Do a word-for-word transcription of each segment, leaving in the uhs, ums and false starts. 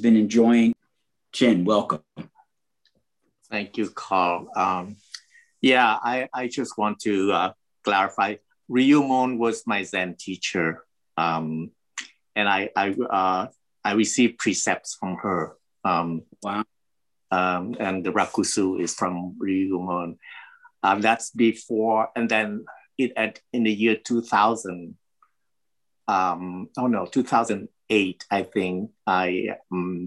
been enjoying. Chin, welcome. Thank you, Carl. Um, yeah, I, I just want to uh, clarify. Ryumon was my Zen teacher, um, and I I, uh, I received precepts from her. Um, wow. Um, and the Rakusu is from Ryumon. Um, that's before, and then it at in the year two thousand. Um, oh no, two thousand eight, I think. I um,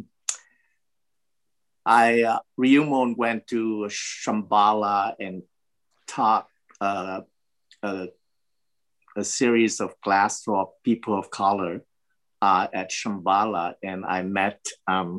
I uh, Ryumon went to Shambhala and taught uh, a, a series of class for people of color uh, at Shambhala, and I met um,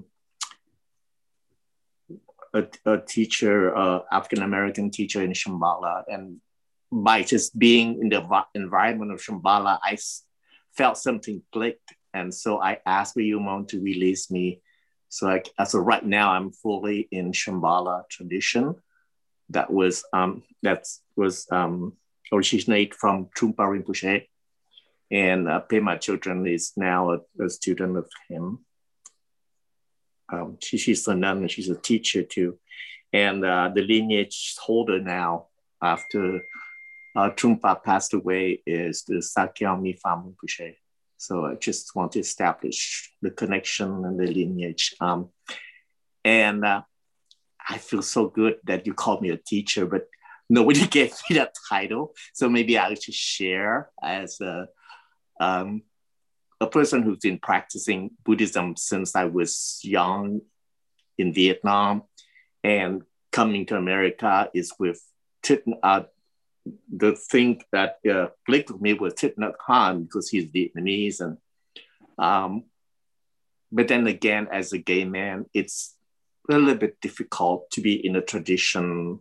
a, a teacher, uh, African American teacher in Shambhala, and by just being in the environment of Shambhala, I felt something clicked, and so I asked Ryumon to release me. So, I, so right now I'm fully in Shambhala tradition. That was um, that was um, originated from Trungpa Rinpoche, and uh, Pema Children is now a, a student of him. Um, she, she's a nun and she's a teacher too, and uh, the lineage holder now after uh, Trungpa passed away is the Sakyong Mipham Rinpoche. So I just want to establish the connection and the lineage. Um, and uh, I feel so good that you called me a teacher, but nobody gave me that title. So maybe I'll just share as a, um, a person who's been practicing Buddhism since I was young in Vietnam, and coming to America is with Thich, uh, the thing that uh, clicked with me was Thich Nhat Hanh because he's Vietnamese. And um, but then again, as a gay man, it's a little bit difficult to be in a tradition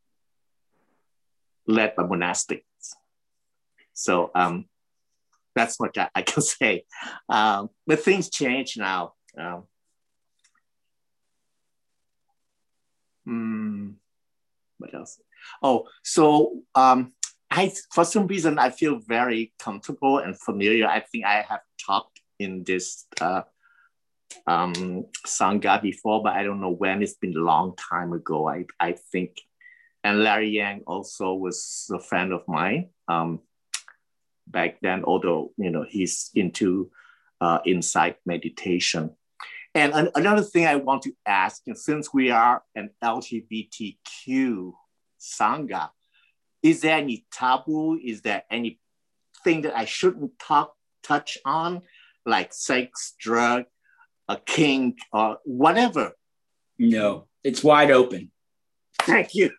led by monastics. So um, that's what I, I can say. Um, but things change now. Um, hmm, what else? Oh, so um, I, for some reason, I feel very comfortable and familiar. I think I have talked in this uh, um, Sangha before, but I don't know when. It's been a long time ago, I, I think. And Larry Yang also was a friend of mine um, back then, although, you know, he's into uh, insight meditation. And an- another thing I want to ask, and since we are an L G B T Q Sangha, is there any taboo? Is there anything that I shouldn't talk, touch on, like sex, drug, a kink, or whatever? No, it's wide open. Thank you.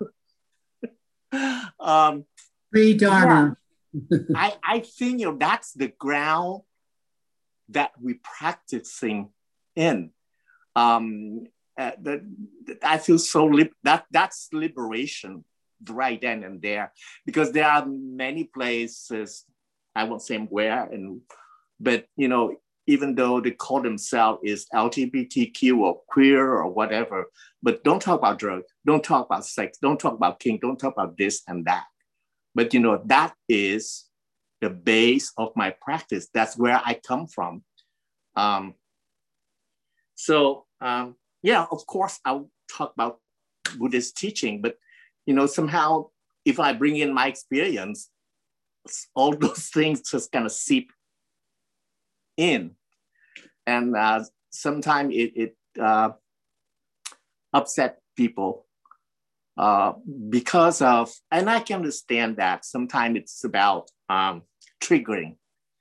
um, Free Dharma. Yeah, I, I think, you know, that's the ground that we're practicing in. Um, uh, the, the, I feel so, li- that that's liberation right then and there, because there are many places, I won't say where, and but, you know, even though they call themselves is L G B T Q or queer or whatever, but don't talk about drugs, don't talk about sex, don't talk about kink, don't talk about this and that. But, you know, that is the base of my practice. That's where I come from. Um, so, um, yeah, of course, I'll talk about Buddhist teaching, but, you know, somehow, if I bring in my experience, all those things just kind of seep in. And uh, sometimes it, it uh, upset people uh, because of, and I can understand that sometimes it's about um, triggering.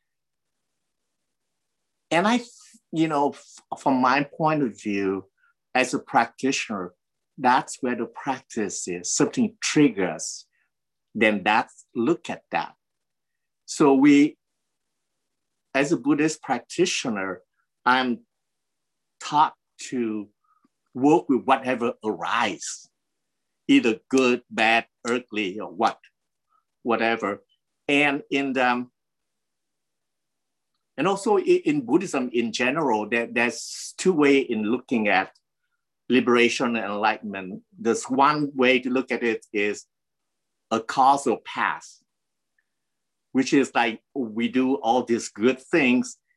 And I, you know, f- from my point of view, as a practitioner, that's where the practice is. Something triggers, then that's, look at that. So we, as a Buddhist practitioner, I'm taught to work with whatever arises, either good, bad, earthly, or what, whatever. And in the, and also in Buddhism in general, there, there's two ways in looking at liberation and enlightenment. There's one way to look at it is a causal path, which is like we do all these good things,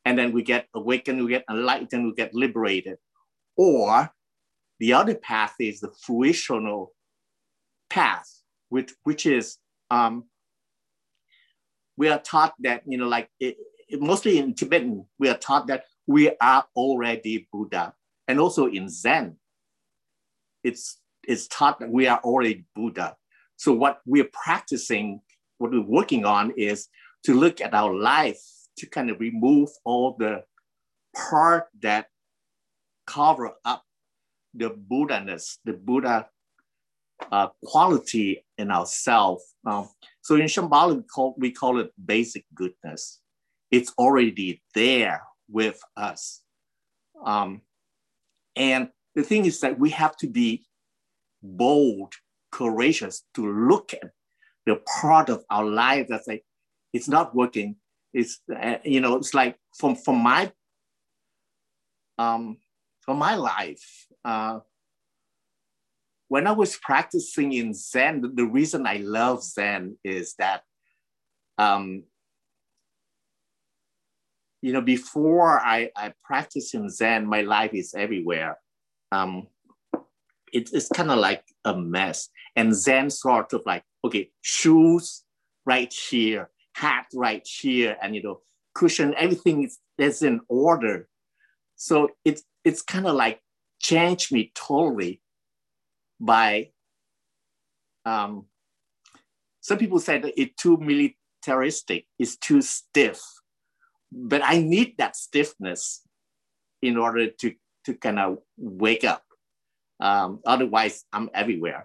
and then we get awakened, we get enlightened, we get liberated. Or the other path is the fruitional path, which, which is, um, we are taught that, you know, like it, it, mostly in Tibetan, we are taught that we are already Buddha. And also in Zen, it's, it's taught that we are already Buddha. So what we're practicing, what we're working on is to look at our life, to kind of remove all the part that cover up the Buddha-ness, the Buddha uh, quality in ourselves. Um, so in Shambhala, we call, we call it basic goodness. It's already there with us. Um, and the thing is that we have to be bold, courageous to look at the part of our life that's like, it's not working. It's, uh, you know, it's like from, from my, um, from my life, uh, when I was practicing in Zen, the, the reason I love Zen is that, um, you know, before I, I practice in Zen, my life is everywhere. Um, it, it's kind of like a mess. And Zen sort of like, okay, shoes right here, hat right here, and, you know, cushion, everything is, is in order. So it's, it's kind of like changed me totally by, um, some people said that it's too militaristic, it's too stiff, but I need that stiffness in order to, to kind of wake up. Um, otherwise, I'm everywhere.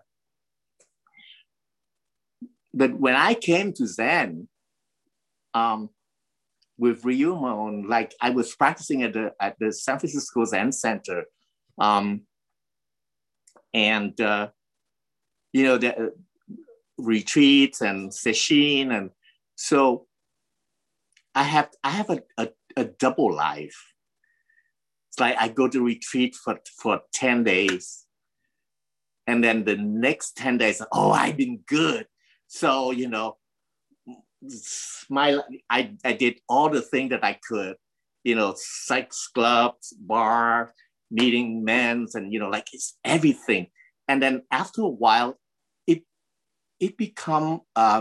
But when I came to Zen, um, with Ryumon, like I was practicing at the, at the San Francisco Zen Center, um, and, uh, you know, the uh, retreats and sesshin. And so I have, I have a, a, a double life. It's like I go to retreat for, for ten days. And then the next ten days, oh, I've been good. So, you know, my, I, I did all the things that I could, you know, sex clubs, bar, meeting men's, and, you know, like it's everything. And then after a while, it, it become uh,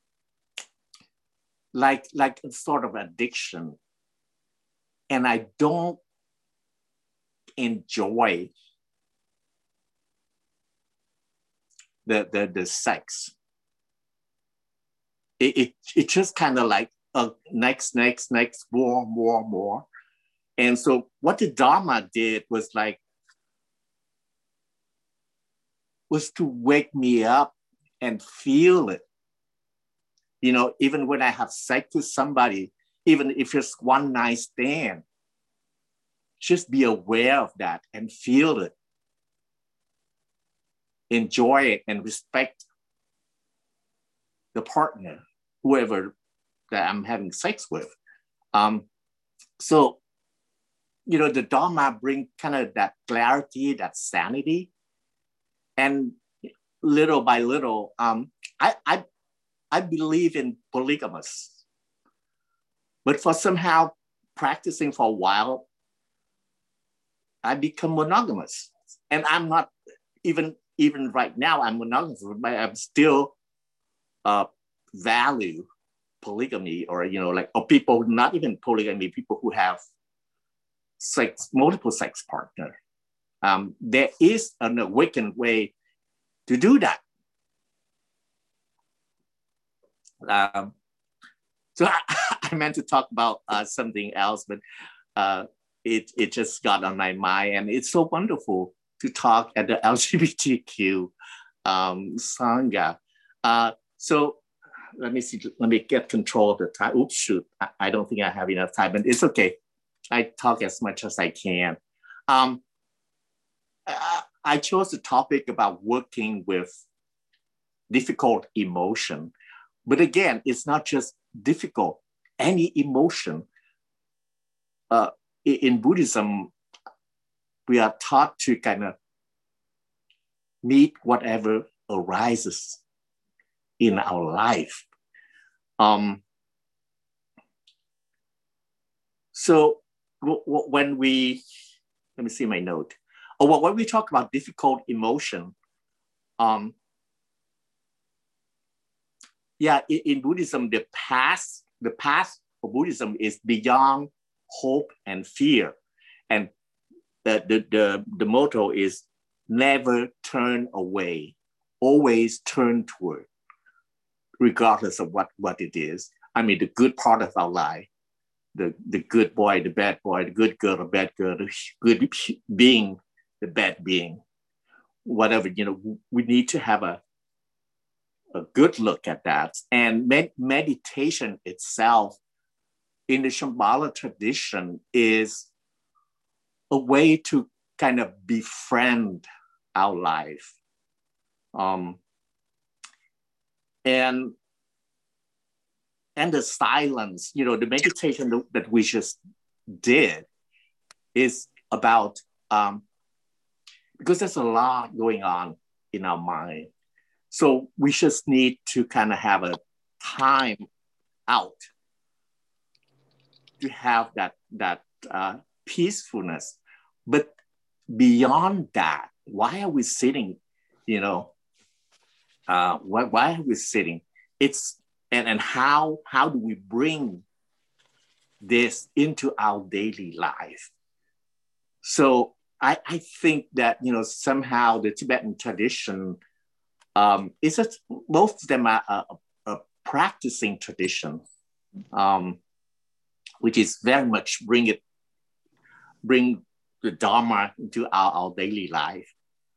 like, like a sort of addiction. And I don't enjoy the, the, the sex. It, it, it just kind of like uh, next, next, next, more, more, more. And so what the Dharma did was like, was to wake me up and feel it. You know, even when I have sex with somebody, even if it's one night stand, just be aware of that and feel it. Enjoy it and respect the partner, whoever that I'm having sex with. Um, so, you know, the Dharma bring kind of that clarity, that sanity. And little by little, um, I, I, I believe in polygamous. But for somehow practicing for a while, I become monogamous. And I'm not, even, even right now, I'm monogamous, but I'm still uh, value polygamy, or, you know, like, or people, not even polygamy, people who have sex, multiple sex partner. Um, there is an awakened way to do that. Um, so I, I meant to talk about uh, something else, but uh, it, it just got on my mind. And it's so wonderful to talk at the L G B T Q um, Sangha. Uh, so let me see, let me get control of the time. Oops, shoot, I, I don't think I have enough time, but it's okay. I talk as much as I can. Um, I, I chose the topic about working with difficult emotion. But again, it's not just difficult, any emotion. Uh, in Buddhism, we are taught to kind of meet whatever arises in our life. Um, So w- w- when we, let me see my note. Oh, well, when we talk about difficult emotion, um, yeah, in, in Buddhism, the path, the path for Buddhism is beyond hope and fear. And the, the, the, the motto is never turn away, always turn toward, regardless of what, what it is. I mean, the good part of our life, the, the good boy, the bad boy, the good girl, the bad girl, the good being, the bad being, whatever, you know, we need to have a, a good look at that. And med- meditation itself in the Shambhala tradition is a way to kind of befriend our life. Um, and, and the silence, you know, the meditation that we just did is about, um, because there's a lot going on in our mind. So we just need to kind of have a time out to have that, that uh, peacefulness. But beyond that, why are we sitting, you know, uh, why, why are we sitting? It's, and, and how, how do we bring this into our daily life? So I, I think that, you know, somehow the Tibetan tradition, um, is that most of them are a, a practicing tradition, um, which is very much bring it, bring the Dharma into our, our daily life.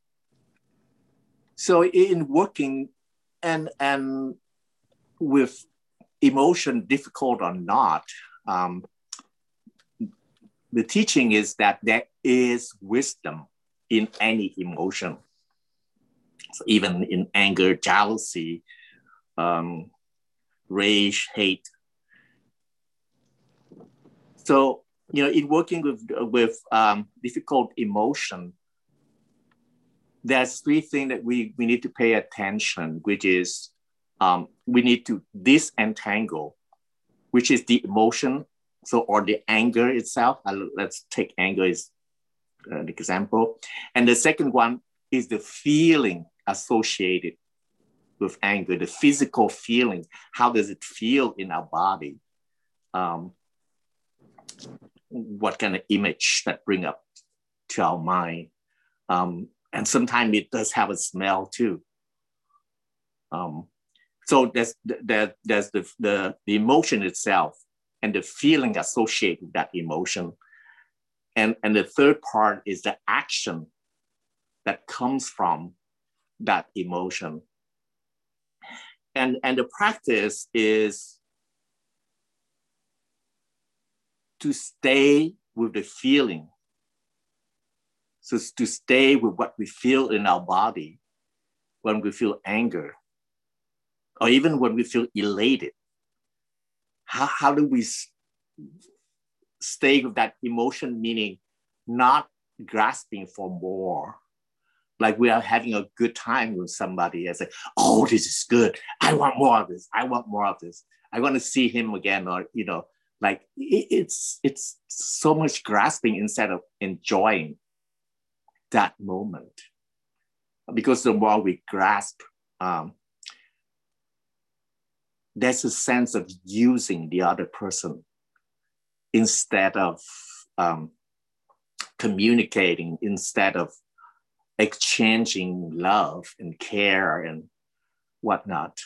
So in working and, and with emotion, difficult or not, um, the teaching is that there is wisdom in any emotion. So even in anger, jealousy, um, rage, hate. So, you know, in working with, with um, difficult emotion, there's three things that we, we need to pay attention, which is um, we need to disentangle, which is the emotion, so or the anger itself. Uh, let's take anger as an example. And the second one is the feeling associated with anger, the physical feeling. How does it feel in our body? Um, what kind of image that bring up to our mind? Um, and sometimes it does have a smell too. Um, so there's, there, there's the, the, the emotion itself and the feeling associated with that emotion. And, and the third part is the action that comes from that emotion. And, and the practice is to stay with the feeling. So to stay with what we feel in our body when we feel anger, or even when we feel elated. How, how do we stay with that emotion, meaning not grasping for more? Like we are having a good time with somebody and say, oh, this is good. I want more of this. I want more of this. I want to see him again. Or, you know, like it, it's, it's so much grasping instead of enjoying that moment. Because the more we grasp, um, there's a sense of using the other person instead of um, communicating, instead of exchanging love and care and whatnot.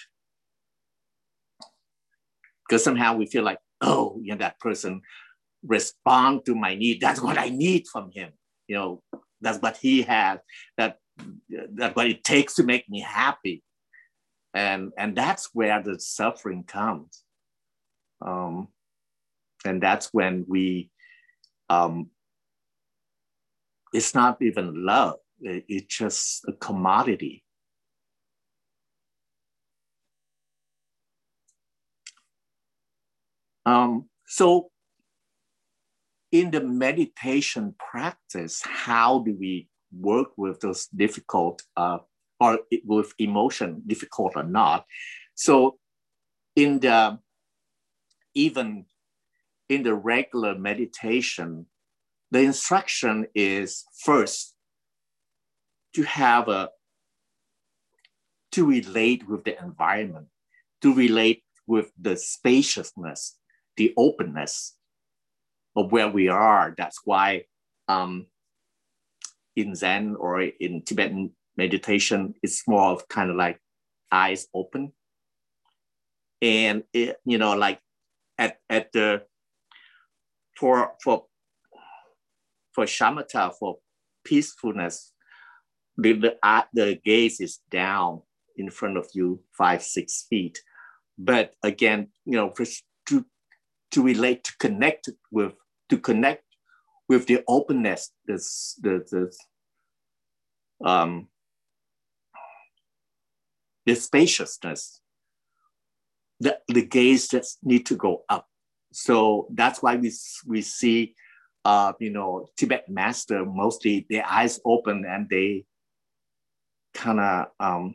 Because somehow we feel like, oh, you know, that person respond to my need. That's what I need from him. You know, that's what he has. That that's what it takes to make me happy. And and that's where the suffering comes. Um, and that's when we, um, it's not even love. It's just a commodity. Um, so in the meditation practice, how do we work with those difficult uh, or with emotion, difficult or not? So in the, even in the regular meditation, the instruction is first to have a, to relate with the environment, to relate with the spaciousness, the openness of where we are. That's why um, in Zen or in Tibetan meditation, it's more of kind of like eyes open. And, it, you know, like at, at the, for, for, for shamatha, for peacefulness, the, the, uh, the gaze is down in front of you, five, six feet. But again, you know, to, to relate, to connect with, to connect with the openness, this, the, the, um, the spaciousness, the, the gaze just need to go up. So that's why we, we see, uh, you know, Tibet master, mostly their eyes open and they kind of um,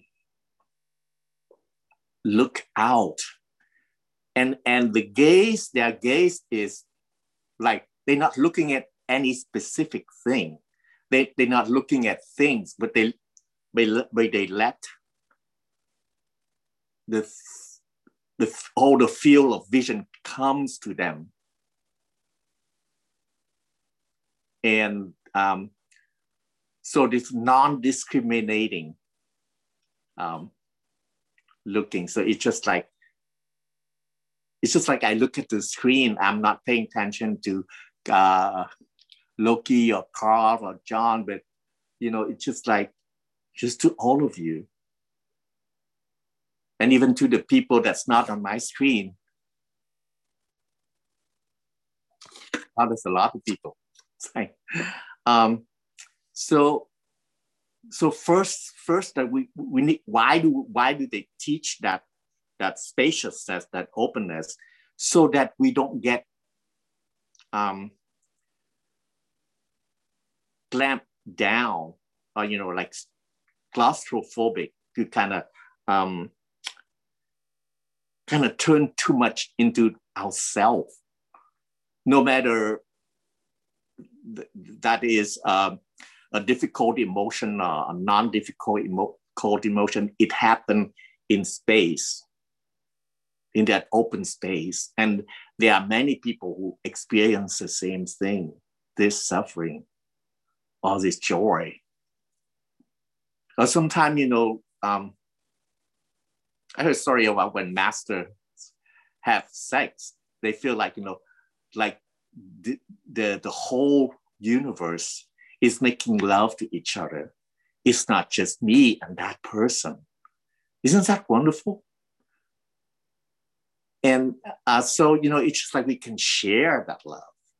look out. And, and the gaze, their gaze is like, they're not looking at any specific thing. They, they're not looking at things, but they, they, but they let the, the, all the field of vision comes to them. And um, so this non-discriminating um, looking. So it's just like, it's just like I look at the screen, I'm not paying attention to uh, Loki or Carl or John, but you know, it's just like, just to all of you. And even to the people that's not on my screen. Oh, there's a lot of people. um, so, so first, first that we we need. Why do why do they teach that that spaciousness, that openness, so that we don't get um, clamped down, or you know, like claustrophobic, to kind of um, kind of turn too much into ourselves, no matter th that is um, a difficult emotion or a non-difficult emo emotion. It happened in space, in that open space. And there are many people who experience the same thing, this suffering or this joy. Or sometimes, you know, um, I heard a story about when masters have sex, they feel like, you know, like the, the, the whole universe is making love to each other. It's not just me and that person. Isn't that wonderful? And uh, so, you know, it's just like we can share that love.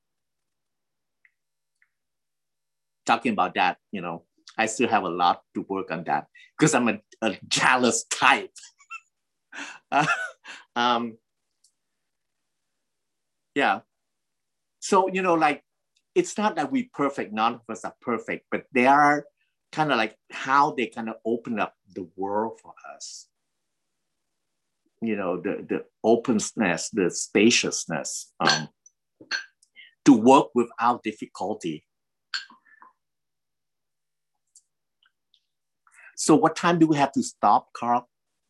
Talking about that, you know, I still have a lot to work on that because I'm a, a jealous type. uh, um, yeah. So, you know, like, it's not that we're perfect, none of us are perfect, but they are kind of like how they kind of open up the world for us. You know, the, the openness, the spaciousness, um, to work without difficulty. So what time do we have to stop, Carl?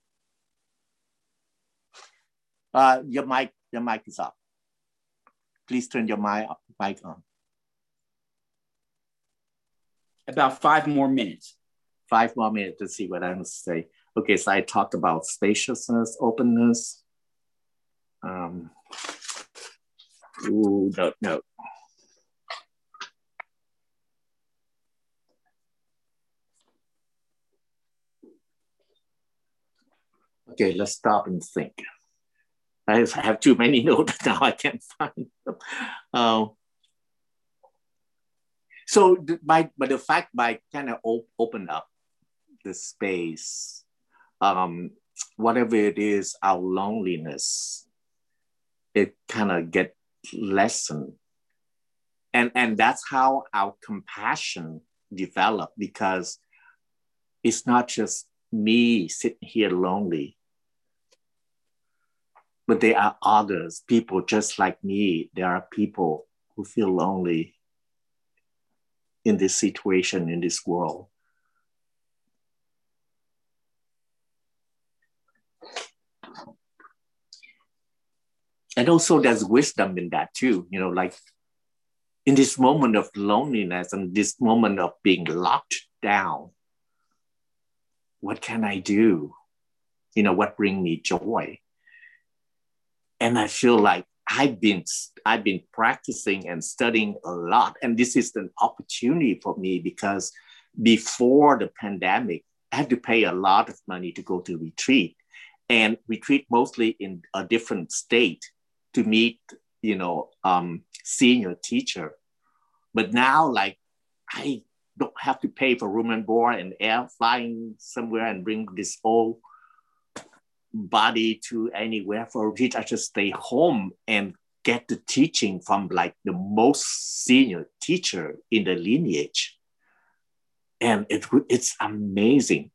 Uh, your mic, your mic is up. Please turn your mic, mic on. About five more minutes. Five more minutes to see what I must say. Okay, so I talked about spaciousness, openness. Um, ooh, no, no. Okay, let's stop and think. I have too many notes now, I can't find them. Um, so by, by the fact, by kind of op open up the space, um, whatever it is, our loneliness, it kind of get lessened. And, and that's how our compassion develop, because it's not just me sitting here lonely. but there are others, people just like me. There are people who feel lonely in this situation, in this world. And also there's wisdom in that too, you know, like in this moment of loneliness and this moment of being locked down, what can I do? You know, what brings me joy? And I feel like I've been, I've been practicing and studying a lot. And this is an opportunity for me because before the pandemic, I had to pay a lot of money to go to retreat, and retreat mostly in a different state to meet, you know, um, senior teacher. But now, like, I don't have to pay for room and board and air flying somewhere and bring this whole body to anywhere for a retreat. I just stay home and get the teaching from like the most senior teacher in the lineage. And it, it's amazing.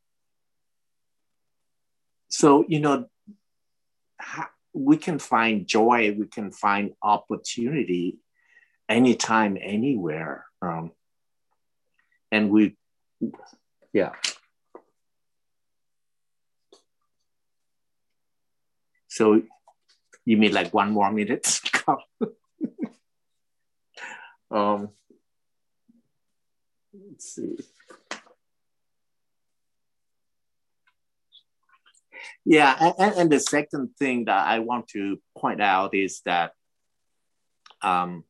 So, you know, we can find joy, we can find opportunity anytime, anywhere. Um, and we, yeah. So you mean like one more minute? um, let's see. Yeah, and, and the second thing that I want to point out is that um,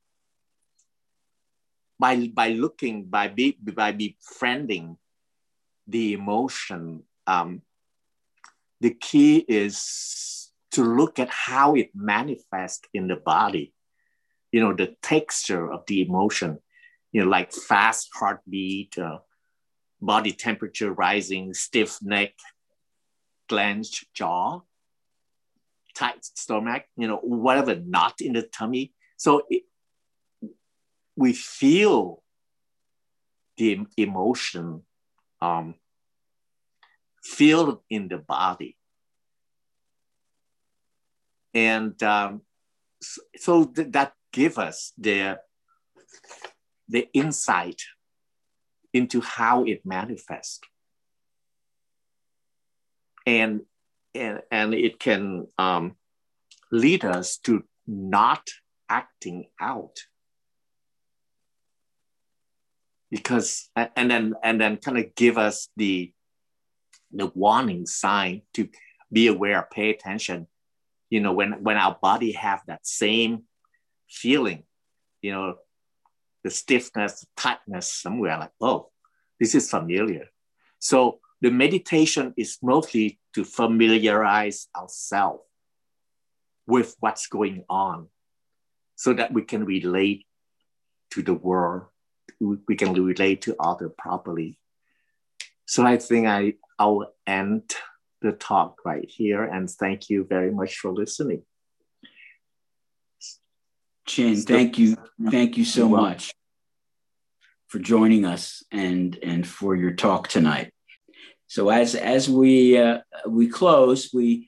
by by looking, by be, by befriending the emotion, um, the key is to look at how it manifests in the body. You know, the texture of the emotion. You know, like fast heartbeat, uh, body temperature rising, stiff neck, clenched jaw, tight stomach, you know, whatever knot in the tummy. So it, we feel the emotion um, feel in the body. And um, so, so th- that gives us the, the insight into how it manifests. And, and, and it can um, lead us to not acting out. Because, and then, and then kind of give us the, the warning sign to be aware, pay attention. You know, when, when our body have that same feeling, you know, the stiffness, the tightness somewhere, like, oh, this is familiar. So the meditation is mostly to familiarize ourselves with what's going on so that we can relate to the world, we can relate to others properly. So I think I, I'll end the talk right here, and thank you very much for listening. Chin, thank you. Thank you so much for joining us and, and for your talk tonight. So as, as we, uh, we close, we,